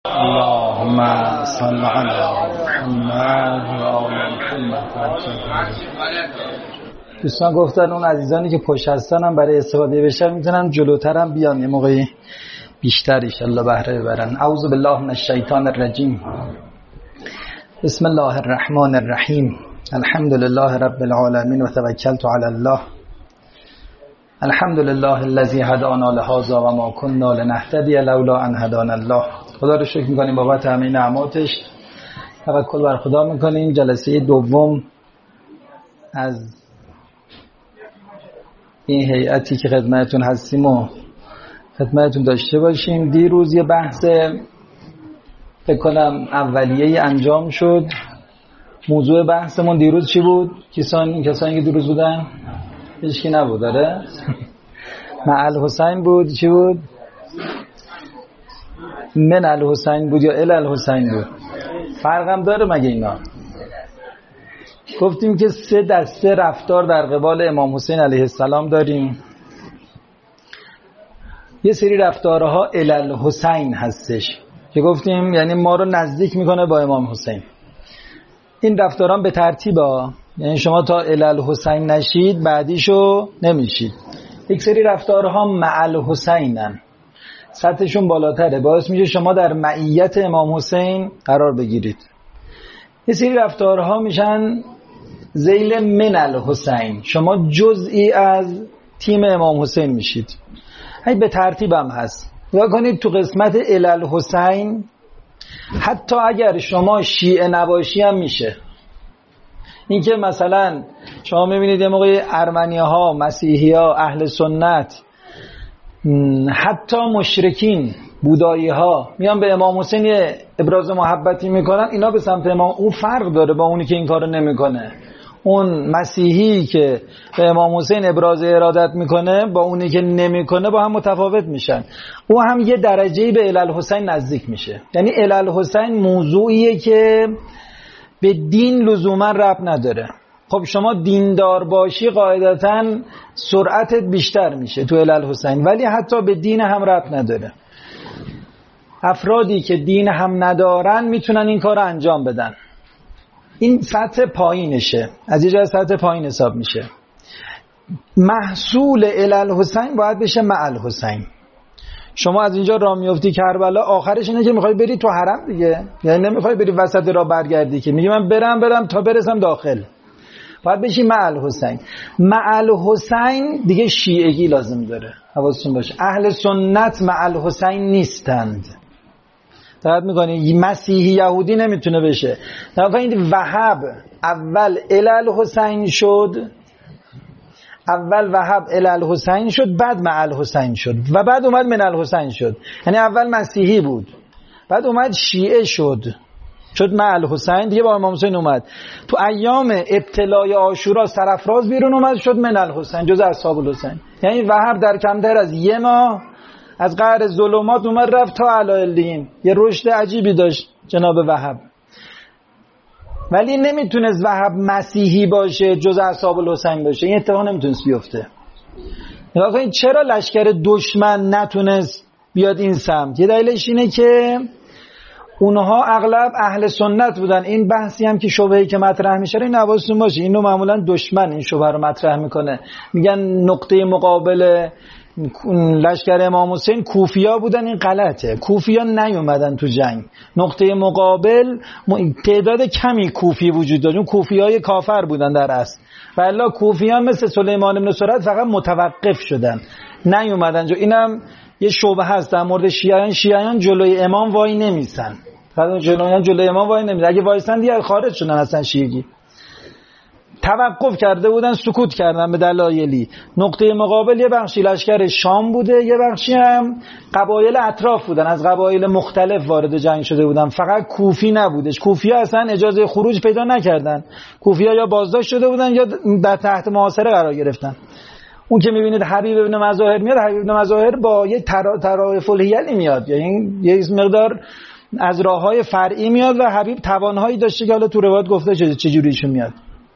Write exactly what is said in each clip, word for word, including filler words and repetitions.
اللهم صل علی محمد و آل محمد. دوستان گفتن اون عزیزانی که پشت هستن هم برای استفاده بشن میتونن جلوتر هم بیان، یه موقعی بیشتر انشالله بهره ببرن. اعوذ بالله من الشیطان الرجیم. بسم الله الرحمن الرحیم. الحمد لله رب العالمین و توکلت علی الله. الحمد لله الذی هدانا لهذا و ما كنا لنهتدی لولا ان هدانا الله. خدا رو شکر میکنیم بابت همه نعماتش، توکل بر خدا میکنیم. جلسه دوم از این هیئتی که خدمتتون هستیم و خدمتتون داشته باشیم. دیروز یه بحث فکر کنم اولیه‌ای انجام شد. موضوع بحثمون دیروز چی بود؟ کسان کسانی که دیروز بودن هیچ کی نبود داره؟ مع الحسین بود. چی بود؟ من الحسین بود یا ال الحسین بود؟ فرقم داره مگه اینا؟ گفتیم که سه دسته رفتار در قبال امام حسین علیه السلام داریم. یه سری رفتارها ال الحسین هستش که گفتیم یعنی ما رو نزدیک میکنه با امام حسین. این رفتاران به ترتیبه، یعنی شما تا ال الحسین نشید بعدیشو نمیشید. یک سری رفتارها مع الحسینن، سطحشون بالاتره، باعث میشه شما در معیت امام حسین قرار بگیرید. یه سری رفتارها میشن ذیل من الحسین، شما جزئی از تیم امام حسین میشید. این به ترتیب هم هست. نگاه کنید تو قسمت ال الحسین حتی اگر شما شیعه نباشی هم میشه. این که مثلا شما میبینید یه موقع ارمنی ها، مسیحی ها، اهل سنت، حتی مشرکین، بودایی ها میان به امام حسین یه ابراز محبتی میکنن، اینا به سمت امام. اون فرق داره با اونی که این کارو نمیکنه. اون مسیحی که به امام حسین ابراز ارادت میکنه با اونی که نمیکنه با هم متفاوت میشن. او هم یه درجه‌ای به ال الحسین نزدیک میشه. یعنی ال الحسین موضوعیه که به دین لزوما ربط نداره. خب شما دیندار باشی قاعدتاً سرعتت بیشتر میشه تو ال الحسین، ولی حتی به دین هم ربط نداره. افرادی که دین هم ندارن میتونن این کار رو انجام بدن. این سطح پایینشه، از یه جای سطح پایین حساب میشه. محصول ال الحسین باید بشه مع الحسین. شما از اینجا راه میافتی کربلا، آخرش اینه که میخوای بری تو حرم دیگه، یعنی نمیخوای بری وسط راه برگردی که میگی من برم برم تا برسم داخل. باید بشی مع الحسین. مع الحسین دیگه شیعگی لازم داره، حواستون باشه. اهل سنت مع الحسین نیستند. دقت میکنی؟ مسیحی یهودی نمیتونه بشه. این وهب اول ال الحسین شد، اول وهب ال الحسین شد، بعد مع الحسین شد و بعد اومد من الحسین شد. یعنی اول مسیحی بود، بعد اومد شیعه شد، شد مع الحسین، دیگه با امام حسین اومد. تو ایام ابتلای عاشورا سرافراز بیرون اومد، شد من الحسین، جز اصحاب الحسین. یعنی وهب در کمتر از یه ماه از قعر ظلمات اومد رفت تا علایالدین. یه رشد عجیبی داشت جناب وهب، ولی نمیتونست وهب مسیحی باشه جز اصحاب الحسین باشه. این اتفاق نمیتونست بیفته. نگاه کنید چرا لشکر دشمن نتونست بیاد این سمت. یه دلیلش اینه که اونها اغلب اهل سنت بودن. این بحثی هم که شبهه‌ای که مطرح میشه این حواستون باشه، اینو معمولا دشمن این شبهه رو مطرح میکنه. میگن نقطه مقابل لشکر امام حسین کوفیا بودن. این غلطه. کوفیا نیومدن تو جنگ. نقطه مقابل تعداد کمی کوفی وجود داشت. اون کوفیای کافر بودن در اصل. والا کوفیان مثل سلیمان بن سرد فقط متوقف شدن، نیومدن. جو اینم یه شبهه هست در مورد شیعیان. شیعیان جلوی امام وای نمیسن. فقط جلوی جلوی امام وای نمیسن. اگه وایسن دیگه خارج شدن اصلا شیعگی. توقف کرده بودن، سکوت کردن به دلایلی. نقطه مقابل یه بخشی لشکر شام بوده، یه بخشی هم قبایل اطراف بودن، از قبایل مختلف وارد جنگ شده بودن. فقط کوفی نبودش. کوفی‌ها اصلا اجازه خروج پیدا نکردن. کوفی‌ها یا بازداشت شده بودن یا در تحت محاصره قرار گرفتن. اون که میبینید حبیب ابن مظاهر میاد، حبیب ابن مظاهر با یه طرائف الحیلی میاد، یعنی یه مقدار از راههای فرعی میاد و حبیب توانهایی داشته که حالا تو روایت گفته چجوریشون میاد.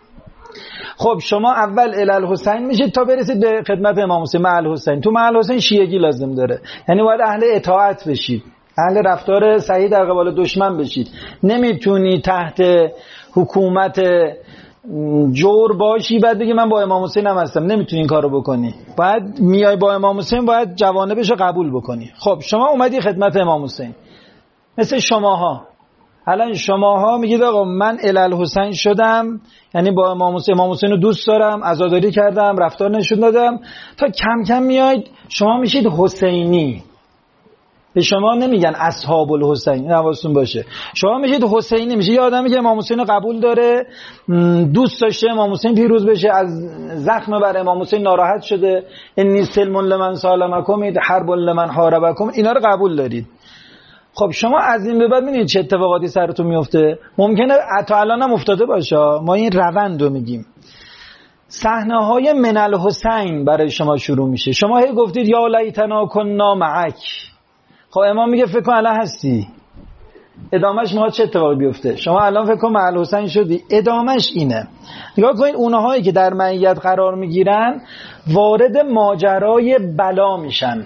خب شما اول ال الحسین میشید تا برسید به خدمت امام حسین مع الحسین. تو مع الحسین شیعگی لازم داره، یعنی باید اهل اطاعت بشید. اهل رفتار صحیح در قبال دشمن بشید. نمیتونی تحت حکومت جور باشی بعد بگی من با امام حسین هم هستم. نمیتونی این کارو بکنی. باید میای با امام حسین باید جوانبشو قبول بکنی. خب شما اومدی خدمت امام حسین، مثل شماها الان شماها میگید آقا من الالحسین شدم، یعنی با امام حسین امام حسین رو دوست دارم، عزاداری کردم، رفتار نشون دادم، تا کم کم میاید شما میشید حسینی. به شما نمیگن اصحاب الحسین، حواستون باشه. شما میشید حسینی، میشه یه آدمی که امام حسین رو قبول داره، دوست داشته امام حسین پیروز بشه، از زخم بر امام حسین ناراحت شده، انی سلم لمن سالمکم حرب لمن حاربکم، اینا رو قبول دارید. خب شما از این به بعد می‌بینید چه اتفاقاتی سرتون میفته. ممکنه تا الان هم افتاده باشه، ما این روند رو میگیم. صحنه‌های من الحسین برای شما شروع میشه. شما هی گفتید یا لیتنا کنا معک. خب امام میگه فکر کن الان هستی. ادامهش میخواد چه اتفاقی بیفته. شما الان فکر کن مع الحسین شدی، ادامهش اینه. نگاه کنید اونهایی که در معیت قرار میگیرن وارد ماجرای بلا میشن.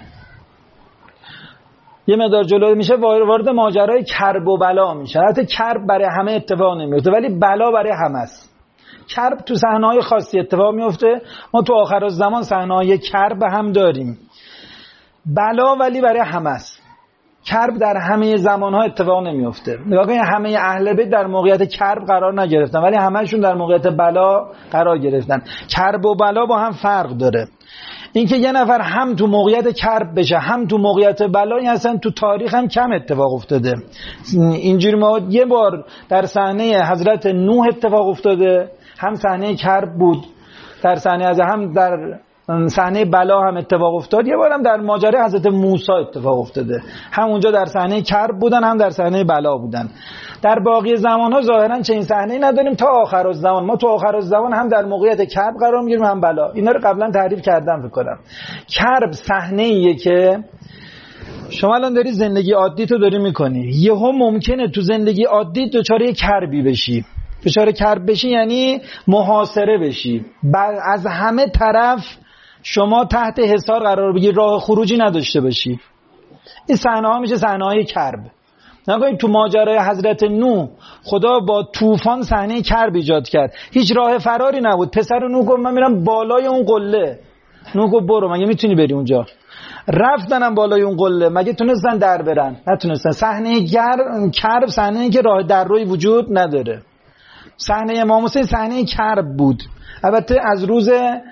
یه مقدار جلو میشه وارد ماجرای کرب و بلا میشه. حتی کرب برای همه اتفاق نمیفته ولی بلا برای همه است. کرب تو صحنه‌های خاصی اتفاق میفته. ما تو آخرالزمان صحنه‌های کرب هم داریم. بلا ولی برای همه است. کرب در همه زمانها اتفاق نمیفته. نگاه کنید همه اهل بیت در موقعیت کرب قرار نگرفتن ولی همه‌شون در موقعیت بلا قرار گرفتن. کرب و بلا با هم فرق داره. اینکه یه نفر هم تو موقعیت کرب بشه هم تو موقعیت بلا، این اصلا تو تاریخ هم کم اتفاق افتاده. اینجوری ما یه بار در صحنه حضرت نوح اتفاق افتاده، هم صحنه کرب بود، در صحنه از هم در صحنه بلا هم اتفاق افتاد. یه بارم در ماجرای حضرت موسی اتفاق افتاده، هم اونجا در صحنه کرب بودن هم در صحنه بلا بودن. در باقی زمان‌ها ظاهراً چنین صحنه‌ای نداریم تا آخرالزمان. ما تو آخرالزمان هم در موقعیت کرب قرار می‌گیریم هم بلا. اینا رو قبلا تعریف کردم فکر کنم. کرب صحنه‌ایه که شما الان داری زندگی عادی تو داری می‌کنی، یهو ممکنه تو زندگی عادی دچار یه کربی بشی. دچار کرب بشی یعنی محاصره بشی، از همه طرف شما تحت حصار قرار بگیری، راه خروجی نداشته باشی. این صحنه‌ها میشه صحنه‌های کرب. نگاهید تو ماجرای حضرت نوح خدا با طوفان صحنه کرب ایجاد کرد. هیچ راه فراری نبود. پسر نوح گفت من میرم بالای اون قله. نوح گفت برو، مگه میتونی بری اونجا؟ رفتنم بالای اون قله، مگه تونستن در برن؟ نتونستن. صحنه کرب صحنه‌ای که راه در روی وجود نداره. صحنه امام حسین صحنه کرب بود. البته از روز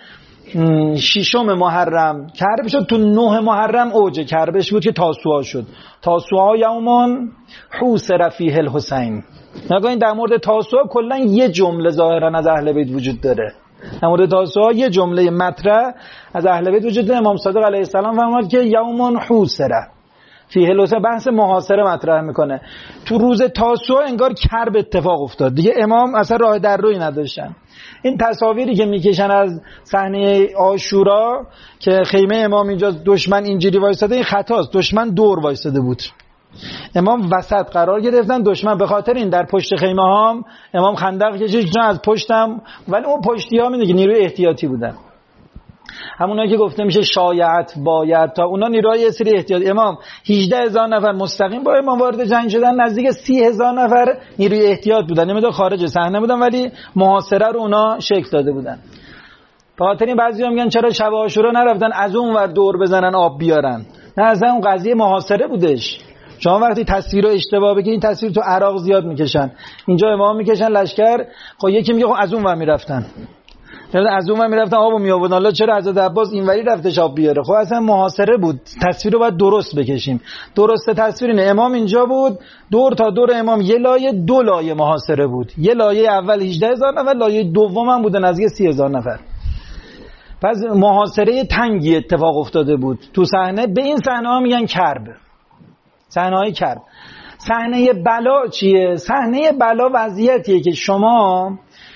ششم محرم کرب شد، تو نه محرم اوج کربش بود که تاسوعا شد. تاسوعا یومون حوسر فیه الحسین. نگاهین در مورد تاسوعا کلا یه جمله ظاهرا از اهل بیت وجود داره. در مورد تاسوعا یه جمله مطرح از اهل بیت وجود داره. امام صادق علیه السلام فرمود که یومون حوسر فیه الحسین، بحث محاصره مطرح میکنه. تو روز تاسوعا انگار کرب اتفاق افتاد دیگه، امام اصلا راه در روی نداشتن. این تصاویری که میکشن از صحنه عاشورا که خیمه امام اینجا دشمن اینجوری وایساده، این خطاست. دشمن دور وایساده بود، امام وسط قرار گرفتن. دشمن به خاطر این در پشت خیمه هام امام خندق کشید چون از پشتم، ولی اون پشتی ها میگه نیروی احتیاطی بودن. همونایی که گفته میشه شایعت باید تا اونا نیروهای سری احتیاطی. امام هجده هزار نفر مستقیم با امام وارد جنگ شدن، نزدیک سی هزار نفر نیروی احتیاط بودن، نمیدونم خارج صحنه بودن ولی محاصره رو اونا شکل داده بودن. به خاطر این بعضیا میگن چرا شب عاشورا نرفتن از اون ور دور بزنن آب بیارن؟ نه، اصلا اون قضیه محاصره بودش. شما وقتی تصویر رو اشتباه بگید، این تصویر تو عراق زیاد میکشن، اینجا امام میکشن لشکر، خب یکی میگه خب از اون ور میرفتن، از اون ور میرفتن آبو میآوردن، الله چرا حضرت عباس اینوری رفته آب بیاره؟ خب اصلا محاصره بود. تصویر رو باید درست بکشیم. درست تصویر اینه، امام اینجا بود، دور تا دور امام یه لایه، دو لایه محاصره بود. یه لایه اول هجده هزار نفر، لایه دوم هم بوده نزدیک سی هزار نفر. پس محاصره تنگی اتفاق افتاده بود تو صحنه. به این صحنه ها میگن کرب، صحنه های کرب. صحنه بلا چیه؟ صحنه بلا وضعیتیه که شما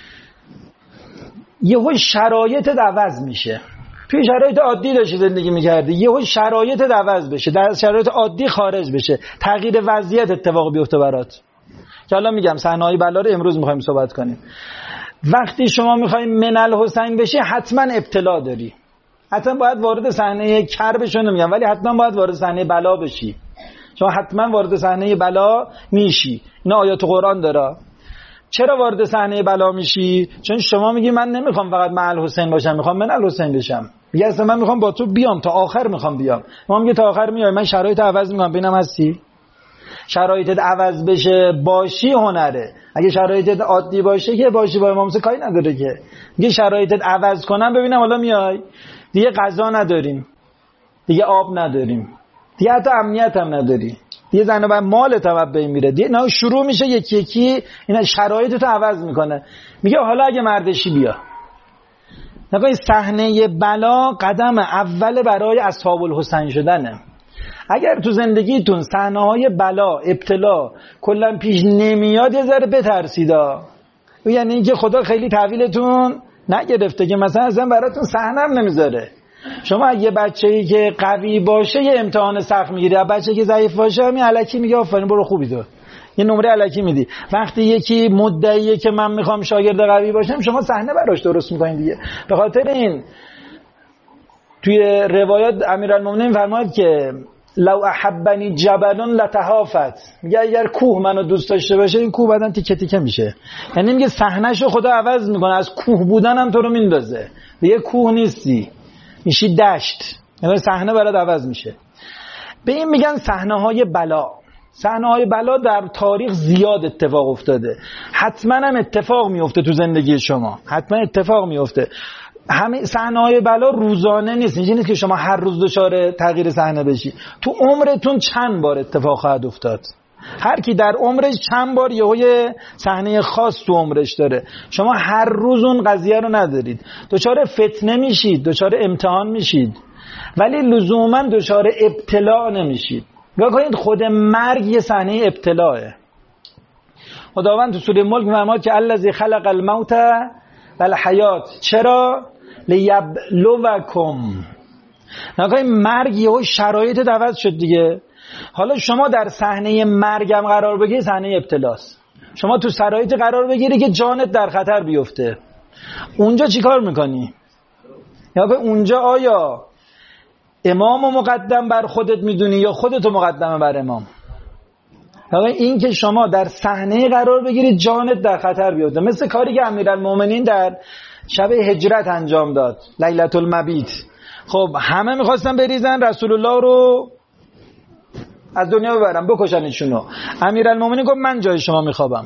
یهو شرایط عوض میشه. توی شرایط عادی داشتی زندگی میکردی، یهو شرایط عوض بشه، در شرایط عادی خارج بشه، تغییر وضعیت اتفاق بیفته برات. که الان میگم صحنه‌های بلا رو امروز میخوایم صحبت کنیم. وقتی شما میخوای من الحسین بشی حتما ابتلا داری، حتما باید وارد صحنه کرب شو نمیگم ولی حتما باید وارد صحنه بلا بشی. شما حتما وارد صحنه بلا میشی. اینا آیات قرآن داره. چرا وارد صحنه بلا میشی؟ چون شما میگی من نمیخوام فقط مع الحسین باشم، میخوام من الحسین بشم. میگه اصلا من میخوام با تو بیام تا آخر، میخوام بیام. ما میگه تا آخر میای، من شرایط عوض میکنم. ببینم هستی؟ شرایطت عوض بشه باشی هنره. اگه شرایطت عادی باشه که باشی با امام حسین کاری نداره که. میگه شرایطت عوض کنم ببینم حالا میای. دیگه غذا نداریم، دیگه آب نداریم، دیگه حتی امنیت هم نداری، دیگه زن و مالت هم به این میره. دیگه نه شروع میشه یکی یکی اینا شرایطت عوض میکنه. میگه حالا اگه مردشی بیا. نگاه صحنه بلا قدم اول برای اصحاب الحسین شدنه. اگر تو زندگیتون صحنه‌های بلا، ابتلا کلا پیش نمیاد یه ذره بترسیدا. یعنی اینکه خدا خیلی تحویلتون نگرفته که مثلا اصلا براتون صحنه هم نمیذاره. شما یه بچه‌ای که قوی باشه یه امتحان سخت میگیره، بچه‌ای که ضعیف باشه همین الکی میگه آفرین برو خوبی تو، یه نمره الکی میدی. وقتی یکی مدعیه که من میخوام شاگرد قوی باشم شما صحنه براش درست میکنین دیگه. به خاطر این توی روایات امیرالمومنین فرمود که لو احبنی جبل لتهافت، میگه اگر کوه منو دوست داشته باشه این کوه بعدن تیکه تیکه میشه. یعنی میگه صحنه‌شو خدا عوض میکنه، از کوه بودن هم تو رو میندازه، دیگه کوه نیستی، میشی دشت. یعنی صحنه برات عوض میشه. به این میگن صحنه‌های بلا. صحنه‌های بلا در تاریخ زیاد اتفاق افتاده، حتما هم اتفاق میفته تو زندگی شما، حتما اتفاق میفته. همه صحنه‌های بلا روزانه نیست، اینجوری نیست که شما هر روز دچار تغییر صحنه بشی. تو عمرتون چند بار اتفاق خواهد افتاد. هر کی در عمرش چند بار یه صحنه خاص تو عمرش داره. شما هر روز اون قضیه رو ندارید. دچار فتنه میشید، دچار امتحان میشید، ولی لزوما دچار ابتلا نمیشید. نگاه کنید خود مرگ یه صحنه ابتلاه. خداوند تو سوره ملک می‌فرماد که الذی خلق الموت والحیات، چرا؟ لیبلوکم. نگاه مرگ یهو شرایط عوض شد دیگه. حالا شما در صحنه مرگم قرار بگیری، صحنه ابتلاست. شما تو شرایط قرار بگیری که جانت در خطر بیفته، اونجا چیکار میکنی؟ یا اونجا آیا امامو مقدم بر خودت میدونی یا خودتو مقدمه بر امام؟ این که شما در صحنه قرار بگیرید جانت در خطر بیفته، مثل کاری که امیرالمومنین در شب هجرت انجام داد، لیلة المبیت. خب همه میخواستن بریزن رسول الله رو از دنیا ببرن، بکشنشونو. امیرالمومنین گفت من جای شما میخوابم.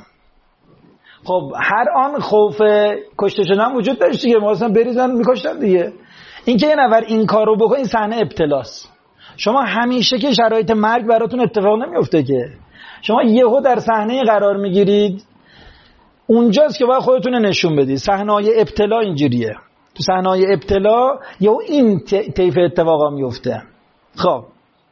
خب هر آن خوف کشته شدن وجود داشت دیگه، میخواستن بریزن میکشتن دیگه. این که یه نفر این کارو بکنه این صحنه ابتلاست. شما همیشه که شرایط مرگ براتون اتفاق نمیفته که، شما یهو در صحنه قرار میگیرید، اونجاست که باید خودتون نشون بدید. صحنه‌های ابتلا اینجوریه. تو صحنه‌های ابتلا یهو این طیف اتفاقا میفته. خب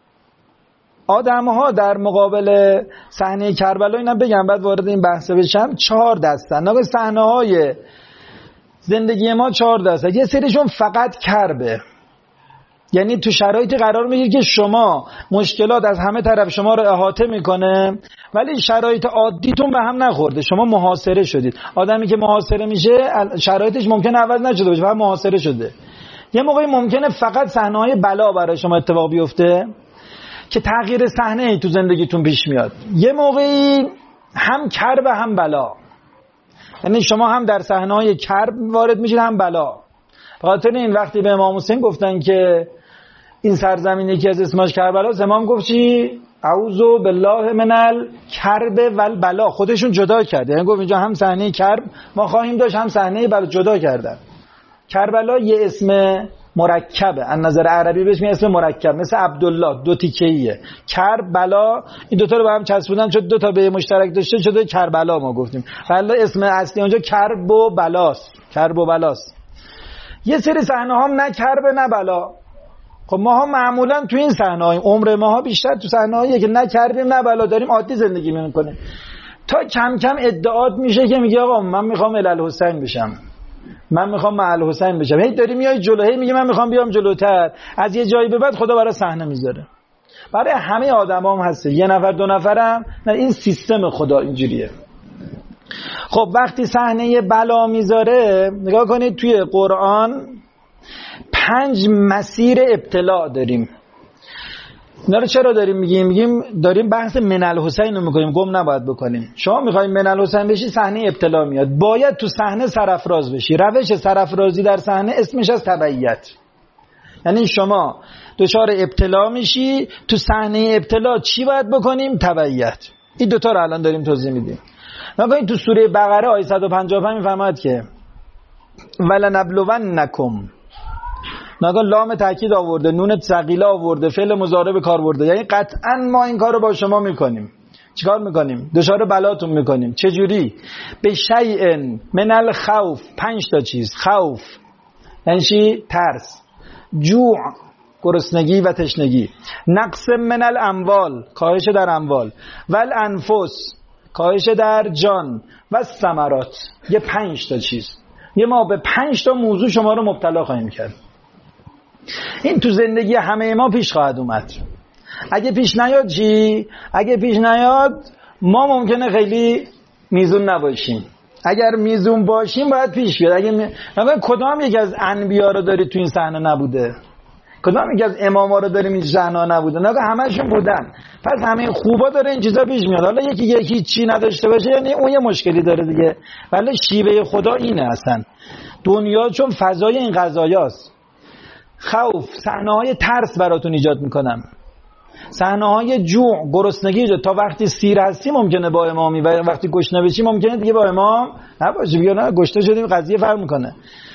آدم‌ها در مقابل صحنه کربلا، اینا بگم بعد وارد این بحث بشم، چهار دستن. نگاه صحنه‌های زندگی ما چهار دسته. یه سریشون فقط کربه، یعنی تو شرایطی قرار میگیره که شما مشکلات از همه طرف شما رو احاطه میکنه، ولی شرایط عادیتون به هم نخورده، شما محاصره شدید. آدمی که محاصره میشه شرایطش ممکنه عوض نشده باشه، فقط محاصره شده. یه موقعی ممکنه فقط صحنه‌های بلا برای شما اتفاق بیفته که تغییر صحنه تو زندگیتون پیش میاد. یه موقعی هم کرب هم بلا، یعنی شما هم در صحنه‌های کرب وارد میشید هم بلا. به خاطر این وقتی به امام حسین گفتن که این سرزمین یکی از اسماش کربلاست، امام گفت چی؟ اعوذ بالله من الکرب والبلا. خودشون جدا کرد، یعنی گفت اینجا هم صحنه کرب ما خواهیم داشت هم صحنه بلا. جدا کردن. کربلا یه اسم مرکبه، از نظر عربی بهش میگن اسم مرکب، مثل عبدالله دو تیکه‌ایه. کربلا این دوتا رو به هم چسبوندن چون دو تا به مشترک داشته شده کربلا ما گفتیم. ولی اسم اصلی اونجا کرب و بلاست. کرب و بلاست. یه سری صحنه ها نه کرب نه بلا. خب ما ها معمولا تو این صحنه های عمر ما ها بیشتر تو صحنه هایی که نه کردیم نه بلا داریم عادی زندگی میکنیم، تا کم کم ادعات میشه که میگه آقا من میخوام الالحسین بشم، من میخوام مع الحسین بشم. هی داری میای جلو، هی میگه من میخوام بیام جلوتر. از یه جایی به بعد خدا برای صحنه میذاره. برای همه آدما هم هسته، یه نفر دو نفرم نه، این سیستم خدا اینجوریه. خب وقتی صحنه بلا میذاره، نگاه کنید توی قرآن پنج مسیر ابتلا داریم. اینا رو چرا داریم میگیم؟ میگیم داریم بحث من الحسین رو میکنیم، گم نباید بکنیم. شما میخوایم من الحسین بشی، صحنه ابتلا میاد، باید تو صحنه سرافراز بشی. روش سرافرازی در صحنه اسمش از تبعیت. یعنی شما دچار ابتلا میشی، تو صحنه ابتلا چی باید بکنیم؟ تبعیت. این دوتا رو الان داریم توضیح میدیم. نگاهید تو سوره بقره آیه صد و پنجاه و پنج میفرماید که ولنبلونکم، نگاه لام تاکید آورده، نون ثقیله آورده، فعل مضارع به کار برده، یعنی قطعا ما این کارو با شما میکنیم. چیکار میکنیم؟ دچار بلاتون میکنیم. چه جوری؟ به شیء من الخوف، پنج تا چیز. خوف یعنی چی؟ ترس. جوع، گرسنگی و تشنگی. نقص من الاموال، کاهش در اموال. و الانفس، کاهش در جان. و ثمرات، یه پنج تا چیز. یه ما به پنج تا موضوع شما رو مبتلا خواهیم کرد. این تو زندگی همه ما پیش خواهد اومد. اگه پیش نیاد چی؟ اگه پیش نیاد ما ممکنه خیلی میزون نباشیم. اگر میزون باشیم باید پیش بیاد. اگه می... کدام یک از انبیا رو دارید تو این صحنه نبوده؟ کدام یک از اماما رو داریم این صحنه نبوده؟ نگاه همشون بودن. پس همه خوبا داره این چیزا پیش میاد. حالا یکی یکی چی نداشته باشه یعنی اون یه مشکلی داره دیگه. ولی شیوه خدا اینه اصلا. دنیا چون فضای این قضایاست. خوف، صحنه‌های ترس براتون ایجاد میکنم. صحنه‌های جوع، گرسنگی ایجاد. تا وقتی سیر هستی ممکنه با امامی و وقتی گشنه بشی ممکنه دیگه با امام نباشی. بیا نه گشنه شدیم قضیه فرق میکنه.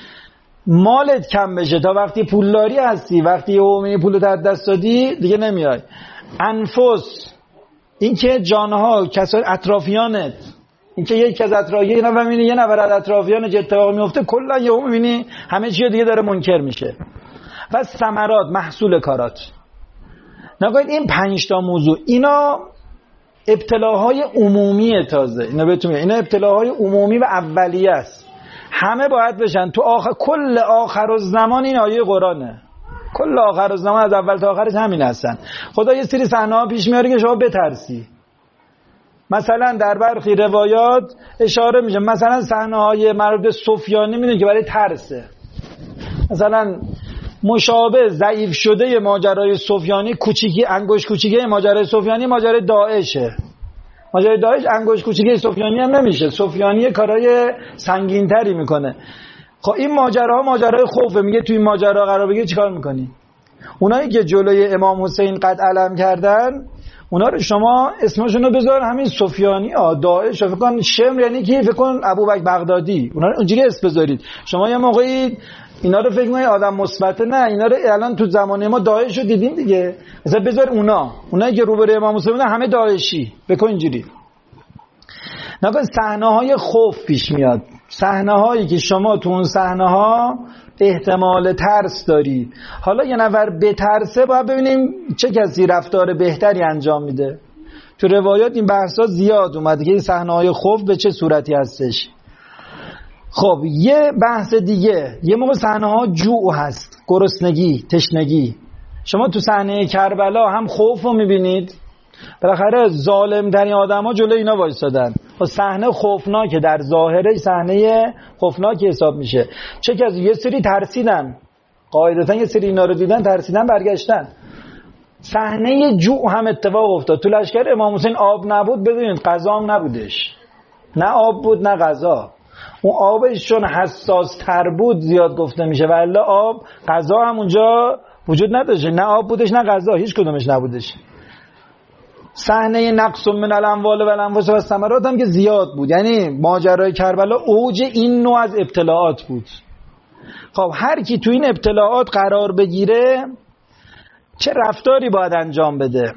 مالت کم بشه، تا وقتی پولداری هستی، وقتی اومی پولت از دست دادی دیگه نمیای. انفس، این که جانها، کسای اطرافیانت، این که یک از اطرافیان یه نفر میبینی یه نفر از اطرافیان چه اتفاقی میفته کلا یهو میبینی همه چی دیگه داره منکر میشه. و ثمرات، محصول کارات. نگاهید این پنج تا موضوع، اینا ابتلاهای عمومی. تازه اینا بهتون میگم اینا ابتلاهای عمومی و اولیه است. همه باید بشن تو آخر، کل آخر الزمان این آیه قرآنه. کل آخر الزمان از اول تا آخرش همین هستن. خدا یه سری صحنه‌ها پیش میاره که شما بترسی. مثلا در برخی روایات اشاره میشه، مثلا صحنه‌های مربوط به سفیانی میدونید که برای ترسه. مثلا مشابه ضعیف شده ماجرای سفیانی، کوچیکی انگوش کوچیکه ماجرای سفیانی ماجرای داعشه. ماجرای داعش انگوش کوچیکه سفیانی هم نمیشه. سفیانی کارهای سنگین‌تری میکنه. خب این ماجراها ماجرای خوفه. میگه توی این ماجرا قرار بگیری چیکار میکنی؟ اونایی که جلوی امام حسین قد علم کردن اونا رو شما اسمشون رو بذار همین سفیانی ها، داعش، فکر کن شمر یعنی کی؟ فکر کن ابوبکر بغدادی. اونا رو اونجوری اسم بذارید. شما یه موقعی اینا رو فکر کنید آدم مثبته، نه اینا رو الان تو زمانه ما داعش رو دیدیم دیگه. مثلا بذار اونا، اونایی که روبروی امام حسین همه داعشی، بکن اینجوری. نگاه صحنه‌های خوف پیش میاد. صحنه‌هایی که شما تو اون صحنه‌ها احتمال ترس داری. حالا یه نفر بترسه باید ببینیم چه کسی رفتار بهتری انجام میده. تو روایات این بحثا زیاد اومده که این صحنه‌های خوف به چه صورتی هستش. خب یه بحث دیگه، یه موقع صحنه‌ها جوع هست، گرسنگی، تشنگی. شما تو صحنه کربلا هم خوف رو میبینید، بالاخره ظالم ترین آدما جلوی اینا وایسادن. و صحنه خوفناکه، در ظاهره صحنه خوفناکی حساب میشه. چه کسی یه سری ترسیدن، قاعدتا یه سری اینا رو دیدن ترسیدن برگشتن. صحنه جوع هم اتفاق افتاد. تو لشکر امام حسین آب نبود، بدونید غذا هم نبودش. نه آب بود نه غذا. اون آبش چون حساس تر بود زیاد گفته میشه، ولی آب غذا هم اونجا وجود نداشت. نه آب بودش نه غذا، هیچ کدومش نبودش. صحنه نقص من الاموال و الانفس و الثمرات هم که زیاد بود. یعنی ماجرای کربلا اوج این نوع از ابتلاعات بود. خب هر کی تو این ابتلاعات قرار بگیره چه رفتاری باید انجام بده؟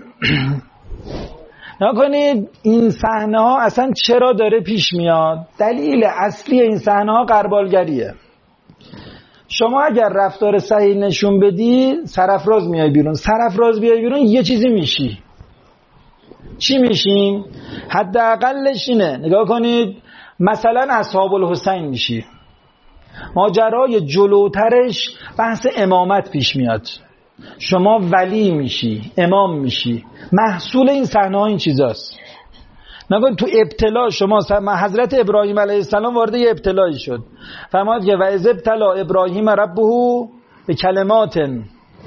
نکنید این صحنه ها اصلا چرا داره پیش میاد؟ دلیل اصلی این صحنه ها غربالگریه. شما اگر رفتار صحیح نشون بدی سرافراز میای بیرون. سرافراز بیای بیرون یه چیزی میشی. چی میشیم؟ حداقلش اینه، نگاه کنید مثلا اصحاب الحسین میشی. ماجرای جلوترش بحث امامت پیش میاد. شما ولی میشی، امام میشی. محصول این صحنه ها این چیزاست. نگاه تو ابتلا شما حضرت ابراهیم علیه السلام وارد یه ابتلایی شد. فرمود که و اذ ابتلا ابراهیم ربه به کلمات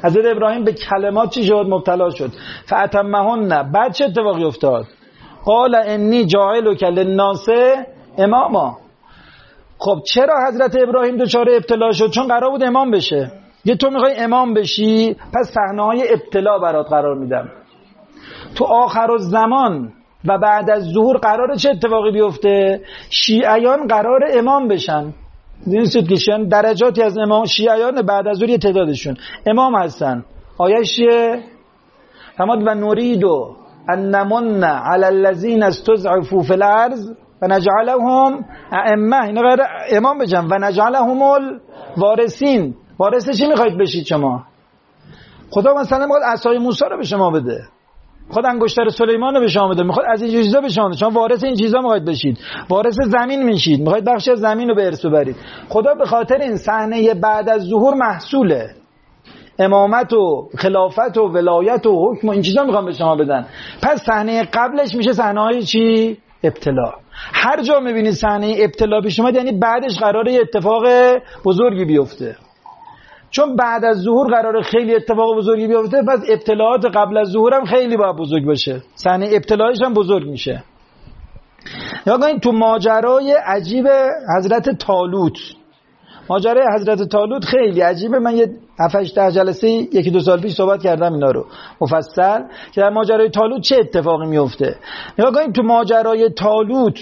حضرت ابراهیم به کلمات چی شد؟ مبتلا شد. فاتمهن. بعد چه اتفاقی افتاد؟ قال انی جاعلک للناس اماما. خب چرا حضرت ابراهیم دچار ابتلا شد؟ چون قرار بود امام بشه. یه تو میخوای امام بشی، پس صحنه‌های ابتلا برات قرار میدم. تو آخر الزمان و بعد از ظهور قراره چه اتفاقی بیفته؟ شیعیان قرار امام بشن. دیدید که شیعیان درجاتی از امام، شیعیان بعد از ظهور یه تعدادشون امام هستن. آیه‌اش چیه؟ فرمود و نوریدو ان نمن علی الذین استضعفوا فی الارض و نجعلهم ائمه. اینا قرار امام بشن. و نجعلهم الوارثین. وارث چی میخواید بشید شما؟ خدا مثلا میخواد عصای موسی رو به شما بده، میخواد انگشتر سلیمان رو به شما بده، میخواد از این چیزا به شما بده. شما وارث این چیزا میخواید بشید، وارث زمین میشید، میخواید بخش از زمین رو به ارث ببرید. خدا به خاطر این صحنه بعد از ظهور محصوله امامت و خلافت و ولایت و حکم و این چیزا میخوام به شما بدن. پس صحنه قبلش میشه صحنه‌های چی؟ ابتلا. هر جا میبینید صحنه ابتلا پیش اومد یعنی بعدش قراره اتفاق بزرگی بیفته. چون بعد از ظهور قراره خیلی اتفاق بزرگی بیفته، پس ابتلاعات قبل از ظهور هم خیلی باید بزرگ باشه. صحنه ابتلاعش هم بزرگ میشه. یا این تو ماجرای عجیب حضرت طالوت، ماجرای حضرت طالوت خیلی عجیبه. من یه هفت هشت جلسه یکی دو سال پیش صحبت کردم اینا رو مفصل که در ماجرای طالوت چه اتفاقی میفته. یا این تو ماجرای طالوت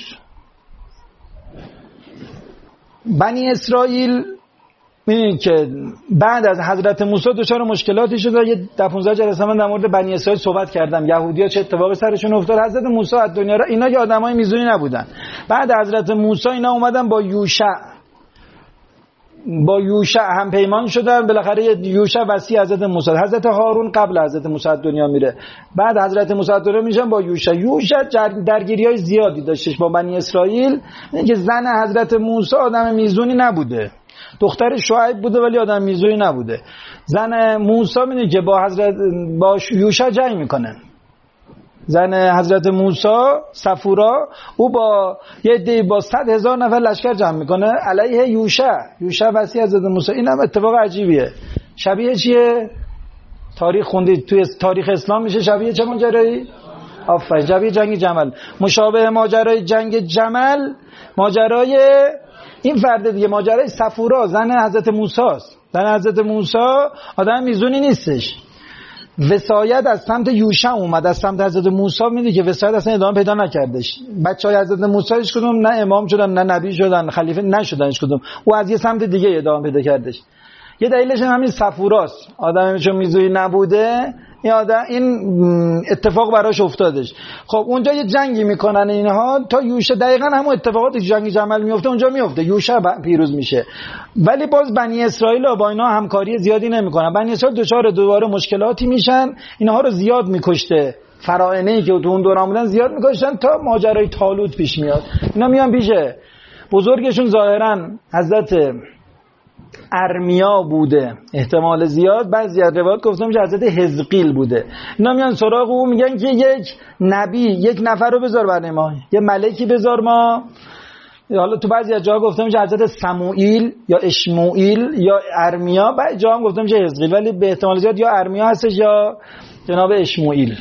بنی اسرائیل می‌بینید که بعد از حضرت موسی دچار مشکلاتی شد. یه ده پانزده جلسه من در مورد بنی اسرائیل صحبت کردم، یهودی‌ها چه اتفاقی سرشون افتاد. حضرت موسی از دنیا را، اینا که آدمای میزونی نبودن. بعد حضرت موسی اینا اومدن با یوشع با یوشع هم پیمان شدن. بالاخره یوشع وصی حضرت موسی، حضرت هارون قبل حضرت موسی از دنیا میره، بعد حضرت موسی از دنیا میشن با یوشع. یوشع درگیری‌های زیادی داشتش با بنی اسرائیل. اینکه زن حضرت موسی آدم میزونی نبوده، دختر شعیب بوده ولی آدم میزونی نبوده. زن موسی میگه که با حضرت با یوشع جنگ میکنن. زن حضرت موسی صفورا، او با یه دی با صد هزار نفر لشکر جمع میکنه علیه یوشع. یوشع وصی حضرت موسی. این هم اتفاق عجیبیه. شبیه چیه؟ تاریخ خوندید توی تاریخ اسلام میشه شبیه چه ماجرایی؟ آفرین، شبیه جنگ جمل. مشابه ماجرای جنگ جمل ماجرای این فرد دیگه، ماجرای صفورا زن حضرت موسی است. زن حضرت موسی آدم میزونی نیستش. وصایت از سمت یوشع اومد، از سمت حضرت موسی. میدونی که وصایت اصلا ادامه پیدا نکردش. بچهای حضرت موسی هیچ کدوم نه امام شدن، نه نبی شدن، خلیفه نشدن هیچ کدوم. او از یه سمت دیگه ادامه پیدا کردش. یه دلیلش همین صفوراست. آدمی چون میزونی نبوده، این آدم این اتفاق براش افتادش. خب اونجا یه جنگی میکنن اینها تا یوشع، دقیقاً همون اتفاقاتی که جنگ جمل میفته اونجا میفته. یوشع پیروز میشه. ولی باز بنی اسرائیل با اینا همکاری زیادی نمیکنن. بنی اسرائیل دچار دوباره مشکلاتی میشن، اینها رو زیاد میکشته. فراعنه‌ای که تو اون دوران بودن زیاد میکشتن تا ماجرای طالوت پیش میاد. اینا میان پیشه بزرگشون ظاهراً حضرت ارمیا بوده، احتمال زیاد. بعضی از روایات گفته میشه حضرت حزقیل بوده. اینا میان سراغ او میگن که یک نبی، یک نفر رو بذار برای ما، یه ملکی بذار ما. حالا تو بعضی از جاها گفته میشه حضرت سموئیل یا اشموئیل یا ارمیا، بعضی جاها هم گفته میشه حزقیل، ولی به احتمال زیاد یا ارمیا هستش یا جناب اشموئیل.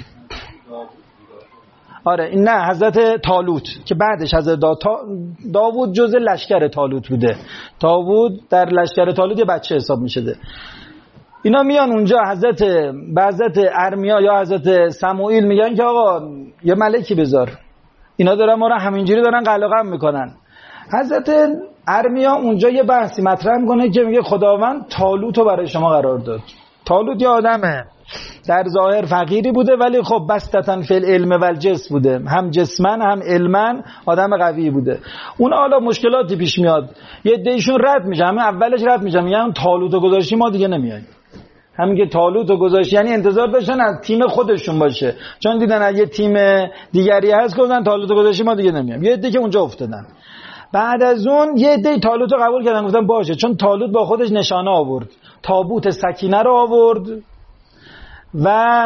آره این نه حضرت طالوت که بعدش حضرت دا... داوود جزء لشکر طالوت بوده. داوود در لشکر طالوت یه بچه حساب میشده. اینا میان اونجا حضرت به حضرت ارمیا یا حضرت سموئیل میگن که آقا یه ملکی بذار. اینا دارن ما رو همینجوری دارن قلقم میکنن. حضرت ارمیا اونجا یه بحثی مطرح میکنه که میگه خداوند طالوت رو برای شما قرار داد. طالوت یه آدمه در ظاهر فقیری بوده ولی خب بستتن فی العلم و الجسم بوده، هم جسمن هم علمن آدم قوی بوده. اون حالا مشکلاتی پیش میاد، یه عده‌شون رد میشه، همین اولش رد میشن، میگن طالوتو گذاشتی ما دیگه نمیایم. همین که طالوتو گذاشتی یعنی انتظار داشتن از تیم خودشون باشه، چون دیدن اگه تیم دیگری هست گفتن طالوتو گذاشتی ما دیگه نمیایم. یه عده که اونجا افتادن. بعد از اون یه عده طالوتو قبول کردن، گفتن باشه، چون طالوت با خودش نشانه آورد، تابوت سکینه رو آورد و